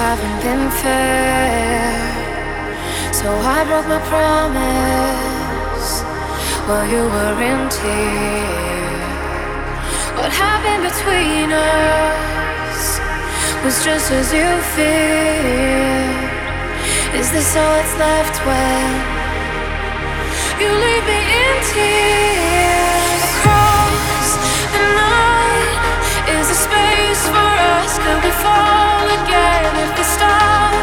haven't been fair, so I broke my promise while you were in tears. What happened between us was just as you feared. Is this all that's left when you leave me in tears? Across the night is a space for us. Could we fall again if the stars